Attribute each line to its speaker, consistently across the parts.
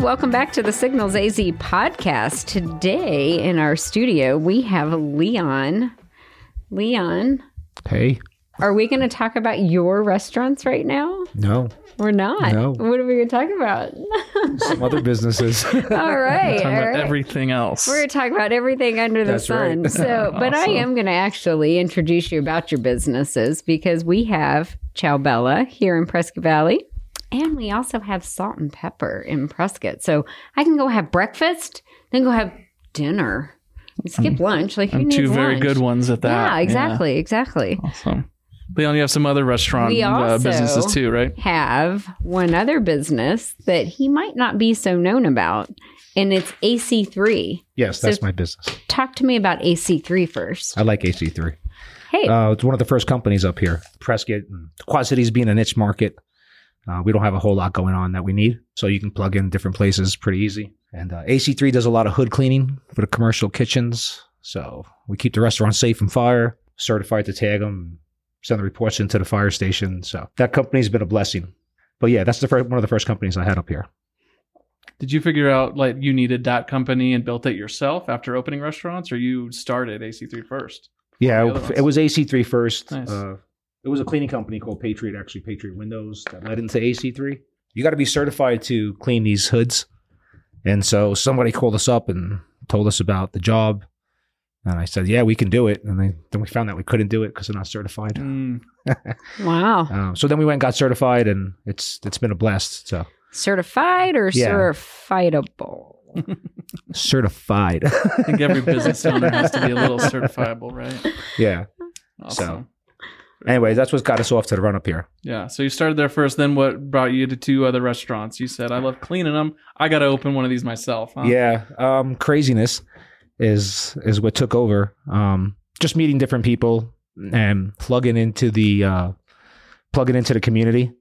Speaker 1: welcome back to the Signals AZ podcast. Today in our studio, we have Leon. Leon.
Speaker 2: Hey.
Speaker 1: Are we going to talk about your restaurants right now?
Speaker 2: No.
Speaker 1: We're not.
Speaker 2: No.
Speaker 1: What are we going to talk about?
Speaker 2: Some other businesses.
Speaker 1: All right.
Speaker 3: Talking about
Speaker 1: all right.
Speaker 3: everything else.
Speaker 1: We're going to talk about everything under the
Speaker 2: That's
Speaker 1: sun.
Speaker 2: right.
Speaker 1: So, but I
Speaker 3: Awesome.
Speaker 1: am going to actually introduce you about your businesses because we have Ciao Bella here in Prescott Valley. And we also have Salt and Pepper in Prescott. So I can go have breakfast, then go have dinner. Skip lunch. Like, who
Speaker 3: And
Speaker 1: needs
Speaker 3: two very
Speaker 1: lunch?
Speaker 3: good ones at that.
Speaker 1: Yeah, exactly. Exactly.
Speaker 3: Awesome. Leon, you have some other restaurant
Speaker 1: We also
Speaker 3: businesses too, right?
Speaker 1: have one other business that he might not be so known about, and it's AC3.
Speaker 2: Yes, that's my business.
Speaker 1: Talk to me about AC3 first.
Speaker 2: I like AC3.
Speaker 1: Hey,
Speaker 2: It's one of the first companies up here. Prescott, and Quad Cities being a niche market, we don't have a whole lot going on that we need. So you can plug in different places pretty easy. And AC3 does a lot of hood cleaning for the commercial kitchens. So we keep the restaurant safe from fire, certified to tag them, send the reports into the fire station. So that company's been a blessing. But yeah, that's one of the first companies I had up here.
Speaker 3: Did you figure out like you needed that company and built it yourself after opening restaurants, or you started AC3 first?
Speaker 2: Yeah,
Speaker 3: The other ones.
Speaker 2: it was AC3 first.
Speaker 3: Nice.
Speaker 2: It was a cleaning company called Patriot, actually Patriot Windows, that led into AC3. You got to be certified to clean these hoods. And so somebody called us up and told us about the job. And I said, yeah, we can do it. And then we found out we couldn't do it because they're not certified.
Speaker 1: wow.
Speaker 2: So then we went and got certified, and it's been a blast. So
Speaker 1: Certified or
Speaker 2: Yeah.
Speaker 1: certifiable?
Speaker 2: certified.
Speaker 3: I think every business owner has to be a little certifiable, right?
Speaker 2: Yeah.
Speaker 3: Awesome.
Speaker 2: Anyway, that's what got us off to the run up here.
Speaker 3: Yeah. So you started there first. Then what brought you to two other restaurants? You said, I love cleaning them. I got to open one of these myself. Huh?
Speaker 2: Yeah. Craziness is what took over. Just meeting different people and plugging into the community.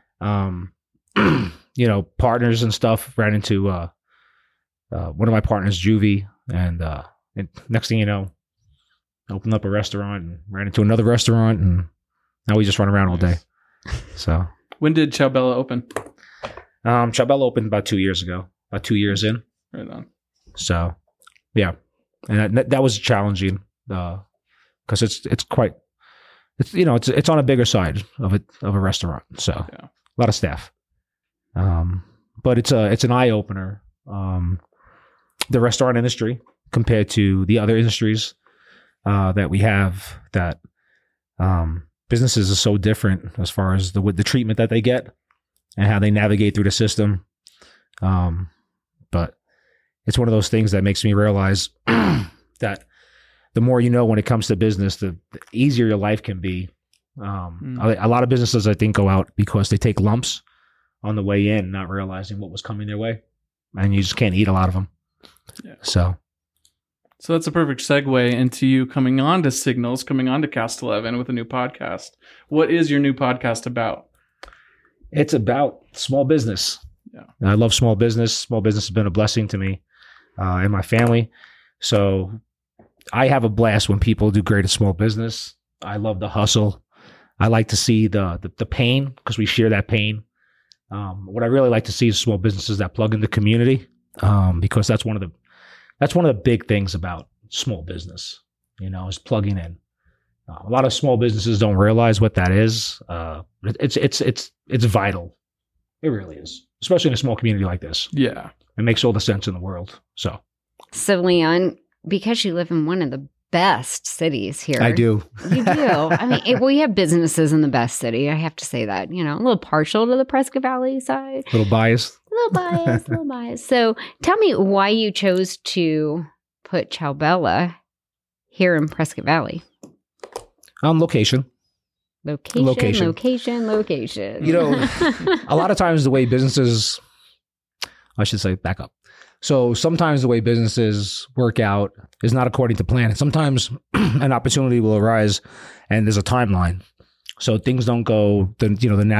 Speaker 2: Partners and stuff. Ran into one of my partners, Juvie, and next thing you know, opened up a restaurant and ran into another restaurant, and now we just run around all day. So
Speaker 3: When did Ciao Bella open?
Speaker 2: Ciao Bella opened about 2 years ago, about 2 years in.
Speaker 3: Right on.
Speaker 2: So, yeah, and that was challenging because it's on a bigger side of a restaurant. So,
Speaker 3: Yeah.
Speaker 2: a lot of staff, but it's an eye opener. The restaurant industry compared to the other industries that we have, that businesses are so different as far as the treatment that they get and how they navigate through the system. But it's one of those things that makes me realize that the more you know when it comes to business, the easier your life can be. A lot of businesses, I think, go out because they take lumps on the way in, not realizing what was coming their way, and you just can't eat a lot of them.
Speaker 3: Yeah.
Speaker 2: So
Speaker 3: that's a perfect segue into you coming on to Signals, coming on to Cast 11 with a new podcast. What is your new podcast about?
Speaker 2: it's about small business.
Speaker 3: Yeah.
Speaker 2: And I love small business. Small business has been a blessing to me and my family. So I have a blast when people do great at small business. I love the hustle. I like to see the pain because we share that pain. What I really like to see is small businesses that plug in the community because that's one of the big things about small business, is plugging in. A lot of small businesses don't realize what that is. It's vital. It really is, especially in a small community like this.
Speaker 3: Yeah.
Speaker 2: It makes all the sense in the world. So
Speaker 1: Leon, because you live in one of the best cities here.
Speaker 2: I do.
Speaker 1: You do. I mean, we have businesses in the best city. I have to say that, a little partial to the Prescott Valley side.
Speaker 2: A little biased.
Speaker 1: A little biased. So tell me why you chose to put Ciao Bella here in Prescott Valley.
Speaker 2: Location.
Speaker 1: Location.
Speaker 2: A lot of times the way businesses, I should say, back up. So sometimes the way businesses work out is not according to plan. Sometimes an opportunity will arise and there's a timeline. So things don't go the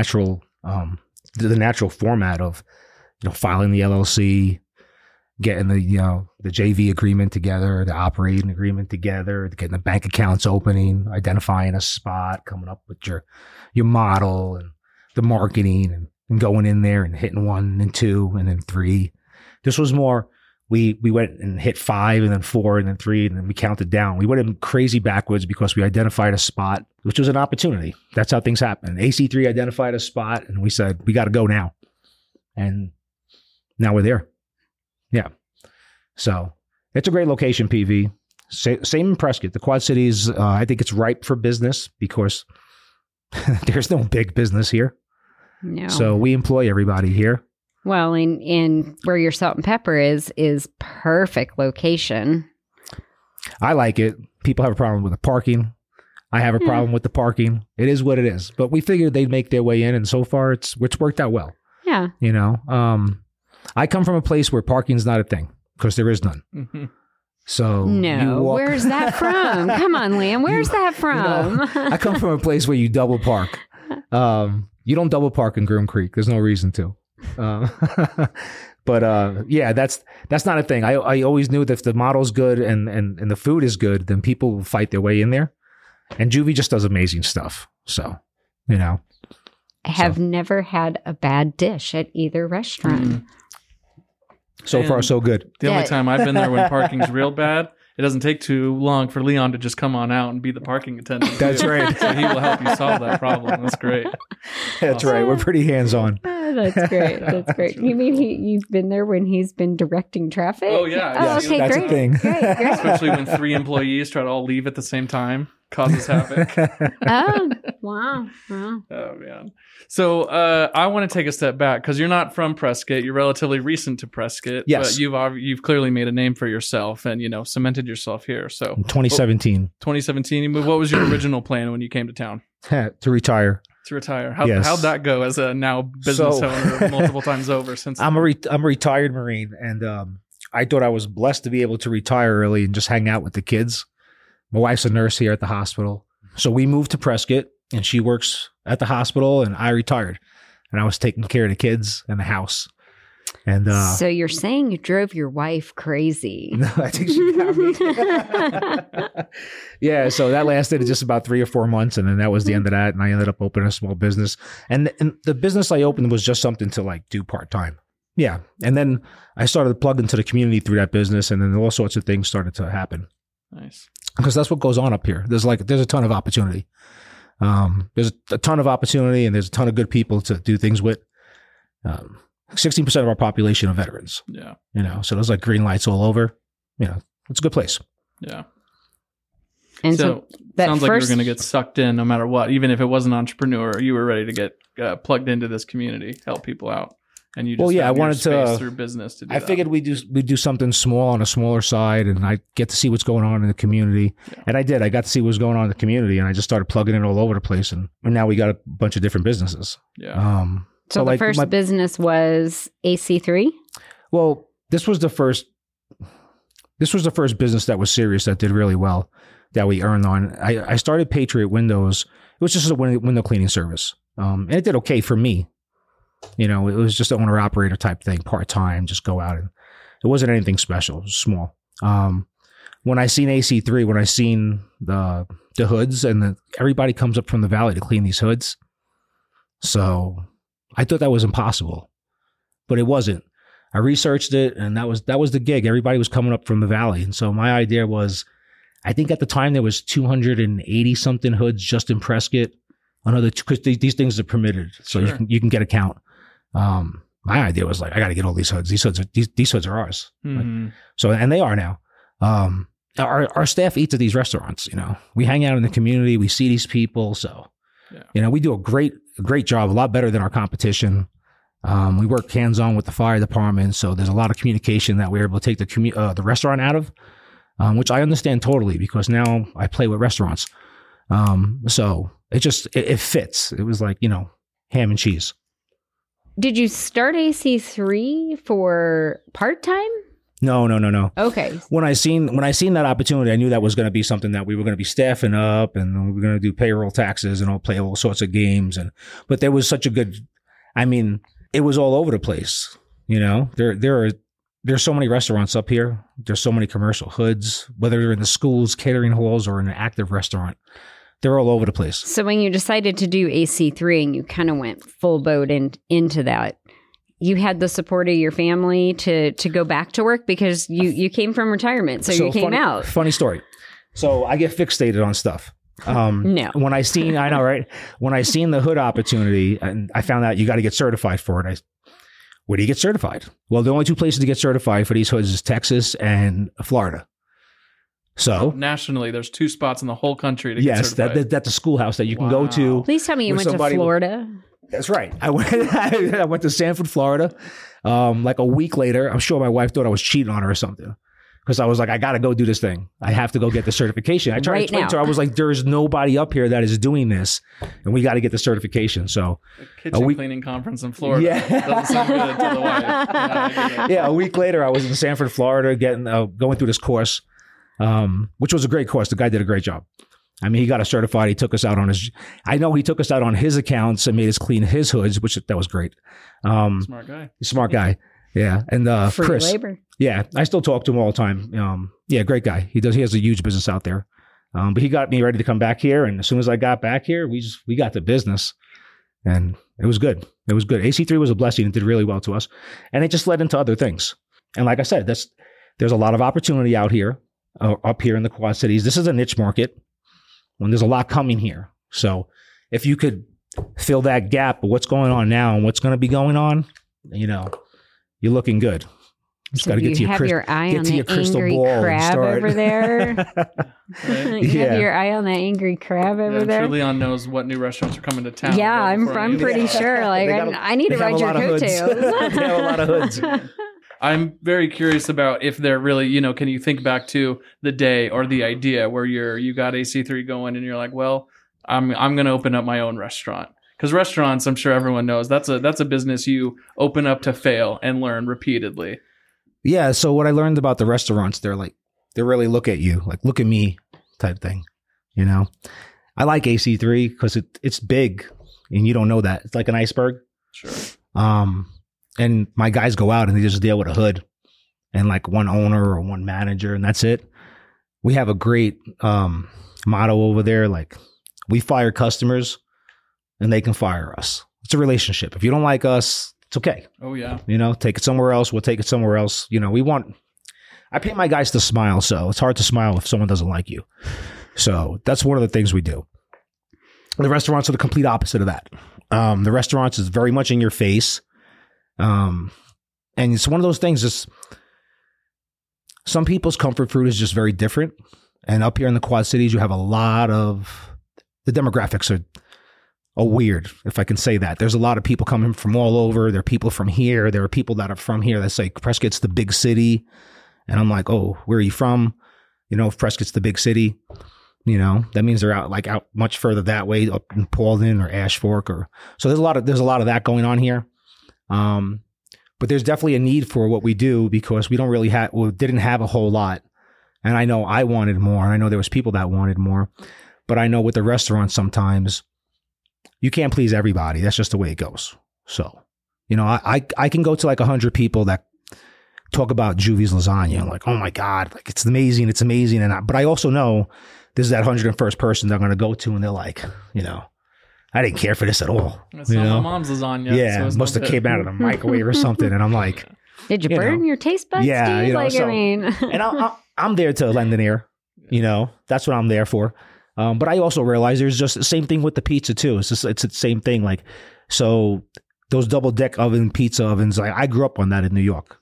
Speaker 2: natural format of, filing the LLC, getting the JV agreement together, the operating agreement together, getting the bank accounts opening, identifying a spot, coming up with your model and the marketing and going in there and hitting 1 and 2 and then 3. This was more, we went and hit 5 and then 4 and then 3 and then we counted down. We went in crazy backwards because we identified a spot, which was an opportunity. That's how things happen. AC3 identified a spot and we said, we got to go now. And now we're there. Yeah. So it's a great location, PV. Same in Prescott. The Quad Cities, I think it's ripe for business because there's no big business here.
Speaker 1: No.
Speaker 2: So we employ everybody here.
Speaker 1: Well, in where your Salt and Pepper is perfect location.
Speaker 2: I like it. People have a problem with the parking. I have a problem with the parking. It is what it is. But we figured they'd make their way in, and so far it's worked out well.
Speaker 1: Yeah.
Speaker 2: You know, I come from a place where parking's not a thing because there is none.
Speaker 3: Mm-hmm.
Speaker 2: So
Speaker 1: no, where's that from? Come on, Liam, where's that from?
Speaker 2: I come from a place where you double park. You don't double park in Groom Creek. There's no reason to. But yeah, that's not a thing. I always knew that if the model's good and the food is good, then people will fight their way in there. And Juvie just does amazing stuff. So, you know.
Speaker 1: I have never had a bad dish at either restaurant.
Speaker 2: So far, so good.
Speaker 3: The only time I've been there when parking's real bad, it doesn't take too long for Leon to just come on out and be the parking attendant.
Speaker 2: That's right.
Speaker 3: So he will help you solve that problem. That's great.
Speaker 2: That's right. We're pretty hands-on.
Speaker 1: Oh, that's great. That's great. You mean you've been there when he's been directing traffic?
Speaker 3: Oh, yeah.
Speaker 1: Oh,
Speaker 3: Yes,
Speaker 1: okay,
Speaker 2: that's
Speaker 1: great.
Speaker 2: a thing.
Speaker 1: Great.
Speaker 3: Especially when 3 employees try to all leave at the same time. Causes havoc.
Speaker 1: Oh, wow.
Speaker 3: Oh, man. So I want to take a step back because you're not from Prescott. You're relatively recent to Prescott.
Speaker 2: Yes.
Speaker 3: But you've clearly made a name for yourself and, you know, cemented yourself here. So
Speaker 2: In 2017.
Speaker 3: 2017, you moved. What was your original plan when you came to town?
Speaker 2: To retire.
Speaker 3: To retire.
Speaker 2: Yes.
Speaker 3: How'd that go as a now business owner multiple times over since?
Speaker 2: I'm a retired Marine, and I thought I was blessed to be able to retire early and just hang out with the kids. My wife's a nurse here at the hospital. So we moved to Prescott, and she works at the hospital, and I retired. And I was taking care of the kids and the house. And
Speaker 1: so you're saying you drove your wife crazy?
Speaker 2: No, I think she got me. Yeah, so that lasted just about 3 or 4 months, and then that was the end of that. And I ended up opening a small business. And the business I opened was just something to like do part-time. Yeah. And then I started to plug into the community through that business, and then all sorts of things started to happen.
Speaker 3: Nice.
Speaker 2: Because that's what goes on up here. There's a ton of opportunity. There's a ton of opportunity, and there's a ton of good people to do things with. 16% of our population are veterans.
Speaker 3: Yeah.
Speaker 2: You know, so there's like green lights all over. You know, it's a good place.
Speaker 3: Yeah.
Speaker 1: And
Speaker 3: So
Speaker 1: that
Speaker 3: sounds like you were
Speaker 1: first-
Speaker 3: going to get sucked in no matter what. Even if it was an entrepreneur, you were ready to get plugged into this community, help people out. And you just
Speaker 2: Well, yeah,
Speaker 3: found
Speaker 2: I
Speaker 3: your
Speaker 2: wanted
Speaker 3: space
Speaker 2: to-
Speaker 3: through business to do
Speaker 2: I
Speaker 3: that.
Speaker 2: figured we do something small on a smaller side, and I get to see what's going on in the community.
Speaker 3: Yeah.
Speaker 2: And I did. I got to see what was going on in the community, and I just started plugging in all over the place. And now we got a bunch of different businesses.
Speaker 3: Yeah.
Speaker 1: So the
Speaker 2: like
Speaker 1: first business was AC3?
Speaker 2: Well, this was the first business that was serious, that did really well, that we earned on. I started Patriot Windows. It was just a window cleaning service. And it did okay for me. You know, it was just an owner operator type thing, part-time, just go out, and it wasn't anything special. It was small. When I seen AC3, when I seen the hoods, and everybody comes up from the valley to clean these hoods. So I thought that was impossible, but it wasn't. I researched it, and that was the gig. Everybody was coming up from the valley. And so my idea was, I think at the time there was 280 something hoods just in Prescott. Another, because these things are permitted, so
Speaker 3: Sure.
Speaker 2: you can get a count. My idea was like, I got to get all these hoods. These hoods are ours.
Speaker 3: Mhm.
Speaker 2: So, and they are now. Our staff eats at these restaurants. You know, we hang out in the community. We see these people. So,
Speaker 3: Yeah.
Speaker 2: you know, we do a great job, a lot better than our competition. We work hands on with the fire department, so there's a lot of communication that we're able to take the restaurant out of, which I understand totally because now I play with restaurants. So it fits. It was like, you know, ham and cheese.
Speaker 1: Did you start AC3 for part-time?
Speaker 2: No.
Speaker 1: Okay.
Speaker 2: When I seen that opportunity, I knew that was going to be something that we were going to be staffing up, and we were going to do payroll, taxes, and play all sorts of games. But there was such a good, I mean, it was all over the place. You know, there's so many restaurants up here. There's so many commercial hoods, whether they're in the schools, catering halls, or in an active restaurant. They're all over the place.
Speaker 1: So when you decided to do AC3 and you kind of went full boat into that, you had the support of your family to go back to work because you came from retirement, so you came out.
Speaker 2: Funny story. So I get fixated on stuff.
Speaker 1: No.
Speaker 2: When I seen the hood opportunity, and I found out you got to get certified for it. Where do you get certified? Well, the only two places to get certified for these hoods is Texas and Florida. So
Speaker 3: nationally, there's 2 spots in the whole country to get
Speaker 2: yes,
Speaker 3: certified.
Speaker 2: that's a schoolhouse that you can go to.
Speaker 1: Please tell me you went to Florida.
Speaker 2: That's right. I went to Sanford, Florida. Like a week later, I'm sure my wife thought I was cheating on her or something. Because I was like, I got to go do this thing. I have to go get the certification. I tried to explain to her, I was like, there's nobody up here that is doing this, and we got to get the certification. So,
Speaker 3: a kitchen cleaning conference in Florida.
Speaker 2: Yeah.
Speaker 3: Doesn't sound good to the wife.
Speaker 2: Yeah, a week later, I was in Sanford, Florida, going through this course, which was a great course. The guy did a great job. I mean, he got us certified. He took us out on his accounts and made us clean his hoods, that was great. Smart guy. Yeah. And
Speaker 1: free
Speaker 2: Chris.
Speaker 1: labor.
Speaker 2: Yeah, I still talk to him all the time. Yeah, great guy. He has a huge business out there. But he got me ready to come back here, and as soon as I got back here, we got the business, and it was good. It was good. AC3 was a blessing. It did really well to us, and it just led into other things. And like I said, there's a lot of opportunity out here, up here in the Quad Cities. This is a niche market, when there's a lot coming here. So if you could fill that gap of what's going on now and what's going to be going on, you're looking good. Just got to get to
Speaker 1: your eye on the angry crab over there. You have your eye on that angry crab over there.
Speaker 3: I'm sure Leon knows what new restaurants are coming to town.
Speaker 1: Yeah, I'm pretty sure. Like, I need to ride your coattails.
Speaker 2: They have a lot of hoods.
Speaker 3: I'm very curious about if they're really, can you think back to the day or the idea where you got AC3 going and you're like, well, I'm going to open up my own restaurant. Because restaurants, I'm sure everyone knows, that's a business you open up to fail and learn repeatedly.
Speaker 2: Yeah. So what I learned about the restaurants, they really look at you, like, look at me type thing. I like AC3 because it's big and you don't know that. It's like an iceberg.
Speaker 3: Sure.
Speaker 2: And my guys go out and they just deal with a hood and like one owner or one manager, and that's it. We have a great motto over there. Like, we fire customers and they can fire us. It's a relationship. If you don't like us, it's okay.
Speaker 3: Oh, yeah.
Speaker 2: Take it somewhere else. We'll take it somewhere else. I pay my guys to smile, so it's hard to smile if someone doesn't like you. So that's one of the things we do. The restaurants are the complete opposite of that. The restaurants is very much in your face. And it's one of those things, some people's comfort food is just very different. And up here in the Quad Cities, you have a lot of, the demographics are weird, if I can say that. There's a lot of people coming from all over. There are people from here. There are people that are from here that say Prescott's the big city. And I'm like, oh, where are you from? If Prescott's the big city, that means they're out much further that way, up in Paulden or Ash Fork. So there's a lot of that going on here. But there's definitely a need for what we do because we didn't have a whole lot. And I know I wanted more. And I know there was people that wanted more. But I know with the restaurants sometimes, you can't please everybody. That's just the way it goes. So, I can go to like 100 people that talk about Juvie's lasagna. I'm like, oh my God, like it's amazing. It's amazing. But I also know this is that 101st person they're going to go to and they're like, I didn't care for this at all.
Speaker 3: It's not my mom's lasagna.
Speaker 2: Yeah. So must have came out of the microwave or something. And I'm like,
Speaker 1: did you burn your taste buds?
Speaker 2: Yeah.
Speaker 1: Steve?
Speaker 2: And I'm there to lend an ear, that's what I'm there for. But I also realize there's just the same thing with the pizza too. It's the same thing. Like, so those double deck pizza ovens, I grew up on that in New York,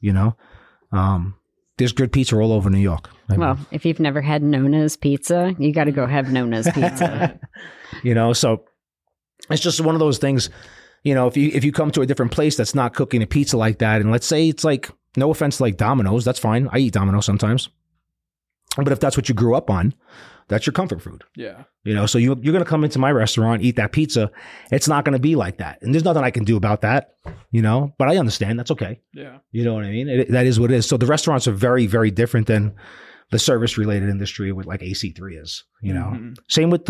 Speaker 2: there's good pizza all over New York.
Speaker 1: Well, if you've never had Nona's pizza, you got to go have Nona's pizza.
Speaker 2: So it's just one of those things, if you come to a different place that's not cooking a pizza like that, and let's say it's like, no offense, like Domino's, that's fine. I eat Domino's sometimes. But if that's what you grew up on, that's your comfort food.
Speaker 3: Yeah.
Speaker 2: So you're going to come into my restaurant, eat that pizza. It's not going to be like that. And there's nothing I can do about that, but I understand. That's okay.
Speaker 3: Yeah.
Speaker 2: You know what I mean? That is what it is. So the restaurants are very, very different than the service related industry with like AC3 is,
Speaker 3: Mm-hmm.
Speaker 2: Same with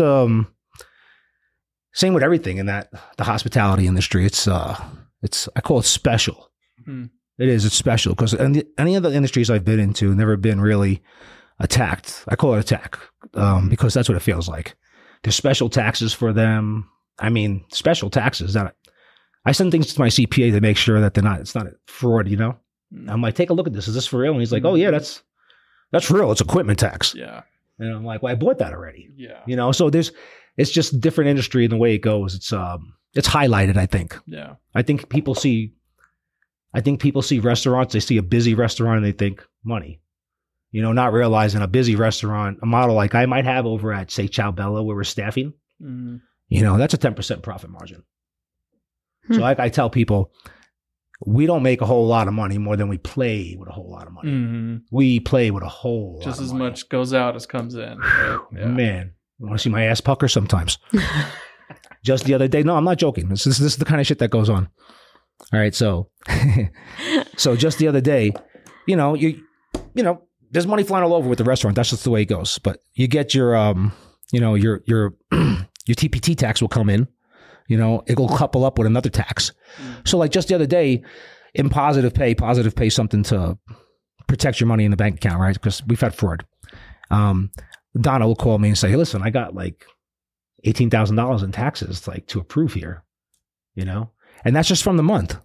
Speaker 2: everything in the hospitality industry. It's I call it special.
Speaker 3: Mm-hmm.
Speaker 2: It is. It's special because any of the industries I've been into never been really attacked. I call it attack because that's what it feels like. There's special taxes for them. I mean, special taxes that I send things to my CPA to make sure that it's not fraud, you know? I'm like, take a look at this. Is this for real? And he's like, oh yeah, that's real. It's equipment tax.
Speaker 3: Yeah.
Speaker 2: And I'm like, well, I bought that already.
Speaker 3: Yeah.
Speaker 2: You know, so it's just different industry in the way it goes. It's highlighted, I think.
Speaker 3: Yeah.
Speaker 2: I think people see restaurants, they see a busy restaurant and they think money. You know, not realizing a busy restaurant, a model like I might have over at, say, Ciao Bella, where we're staffing, you know, that's a 10% profit margin. So like I tell people, we don't make a whole lot of money more than we play with a whole lot of money. We play with a whole
Speaker 3: just
Speaker 2: lot of
Speaker 3: as
Speaker 2: money.
Speaker 3: much goes out as comes in. Right? Yeah.
Speaker 2: Man, you want to see my ass pucker sometimes? Just the other day. No, I'm not joking. This is the kind of shit that goes on. All right. So, so just the other day, you know, there's money flying all over with the restaurant. That's just the way it goes. But you get your, you know, your TPT tax will come in. You know, it will couple up with another tax. So like just the other day in positive pay something to protect your money in the bank account, right? Because we've had fraud. Donna will call me and say, hey, listen, I got like $18,000 in taxes like to approve here, you know? And that's just from the month.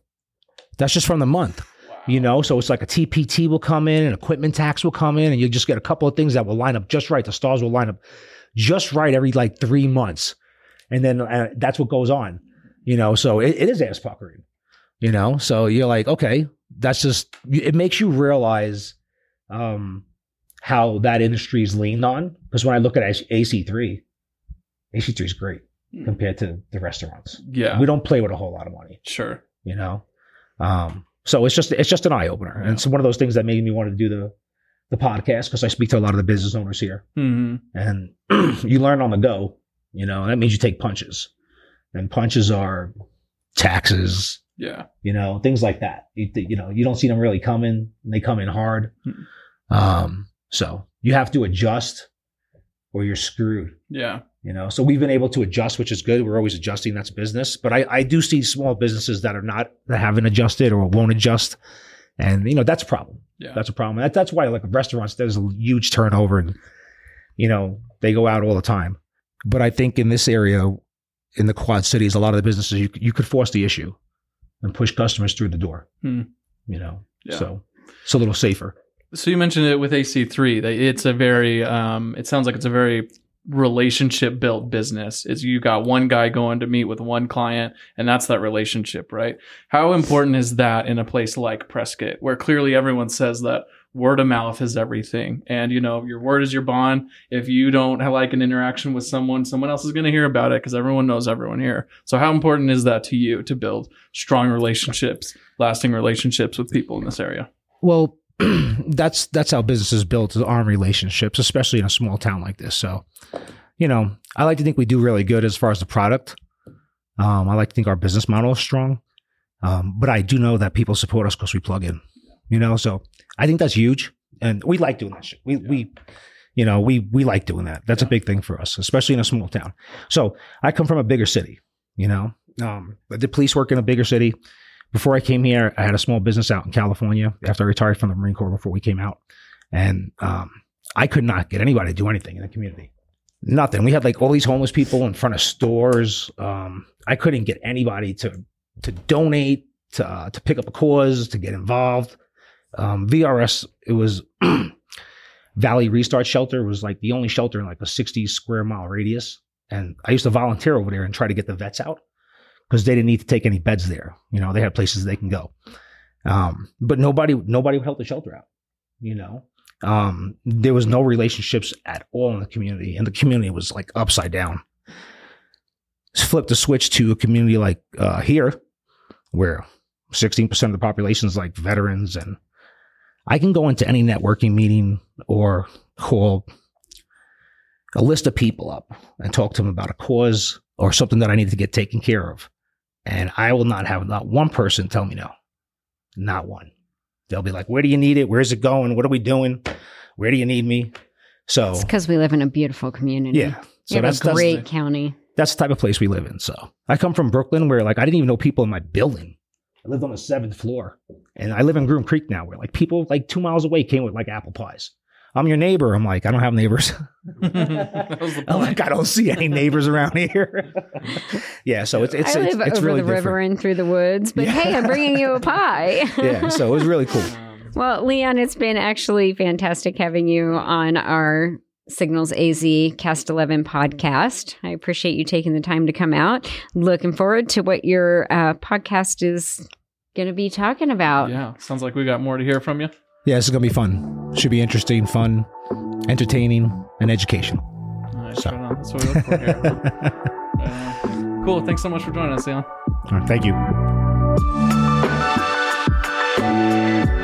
Speaker 2: You know, so it's like a TPT will come in, an equipment tax will come in, and you just get a couple of things that will line up just right. The stars will line up just right every like 3 months. And then that's what goes on, you know, so it is ass puckering, you know, so you're like, okay, that's just, it makes you realize how that industry is leaned on. Because when I look at AC3 is great compared to the restaurants.
Speaker 3: Yeah.
Speaker 2: We don't play with a whole lot of money.
Speaker 3: Sure.
Speaker 2: You know, so it's just an eye opener. And it's one of those things that made me want to do the podcast because I speak to a lot of the business owners here and you learn on the go. You know, that means you take punches, and punches are taxes.
Speaker 3: Yeah.
Speaker 2: You know, things like that. You know, you don't see them really coming. They come in hard. So you have to adjust or you're screwed.
Speaker 3: Yeah.
Speaker 2: You know, so we've been able to adjust, which is good. We're always adjusting. That's business. But I do see small businesses that haven't adjusted or won't adjust. And, you know, that's a problem.
Speaker 3: Yeah.
Speaker 2: That's a problem. That's why like restaurants, there's a huge turnover and, you know, they go out all the time. But I think in this area, in the Quad Cities, a lot of the businesses, you could force the issue and push customers through the door, you know, so it's a little safer.
Speaker 3: So you mentioned it with AC3, that it's a very, it sounds like it's a very relationship built business. Is you got one guy going to meet with one client and that's that relationship, right? How important is that in a place like Prescott, where clearly everyone says that word of mouth is everything. And, you know, your word is your bond. If you don't have like an interaction with someone else is going to hear about it because everyone knows everyone here. So how important is that to you to build strong relationships, lasting relationships with people in this area?
Speaker 2: Well, that's how business is built, is on relationships, especially in a small town like this. So, you know, I like to think we do really good as far as the product. I like to think our business model is strong. But I do know that people support us because we plug in. You know, so I think that's huge, and we like doing that shit. We like doing that. That's a big thing for us, especially in a small town. So I come from a bigger city. You know, I did police work in a bigger city. Before I came here, I had a small business out in California after I retired from the Marine Corps before we came out, and I could not get anybody to do anything in the community. Nothing. We had like all these homeless people in front of stores. I couldn't get anybody to donate, to pick up a cause, to get involved. VRS, it was Valley Restart Shelter, was like the only shelter in like a 60 square mile radius. And I used to volunteer over there and try to get the vets out because they didn't need to take any beds there. You know, they had places they can go. But nobody would help the shelter out, you know. There was no relationships at all in the community, and the community was like upside down. Flip the switch to a community like here, where 16% of the population is like veterans, and I can go into any networking meeting or call a list of people up and talk to them about a cause or something that I need to get taken care of. And I will not have not one person tell me no. Not one. They'll be like, where do you need it? Where's it going? What are we doing? Where do you need me? So
Speaker 1: it's because we live in a beautiful community.
Speaker 2: Yeah. So
Speaker 1: we have a great county.
Speaker 2: That's the type of place we live in. So I come from Brooklyn, where like I didn't even know people in my building. I lived on the 7th floor, and I live in Groom Creek now, where like people like 2 miles away came with like apple pies. I'm your neighbor. I'm like, I don't have neighbors.
Speaker 3: That was the
Speaker 2: I'm
Speaker 3: point.
Speaker 2: like, I don't see any neighbors around here. Yeah, so it's
Speaker 1: I live
Speaker 2: it's
Speaker 1: over
Speaker 2: really
Speaker 1: the river
Speaker 2: different.
Speaker 1: and through the woods, but hey, I'm bringing you a pie.
Speaker 2: Yeah, so it was really cool.
Speaker 1: Well, Leon, it's been actually fantastic having you on our Signals AZ Cast 11 podcast. I appreciate you taking the time to come out. Looking forward to what your podcast is going to be talking about.
Speaker 3: Yeah, sounds like we got more to hear from you.
Speaker 2: Yeah, this is going to be fun. Should be interesting, fun, entertaining, and educational.
Speaker 3: Nice,
Speaker 2: So.
Speaker 3: right on. That's what we look for here. Cool. Thanks so much for joining us, Leon.
Speaker 2: All right, thank you.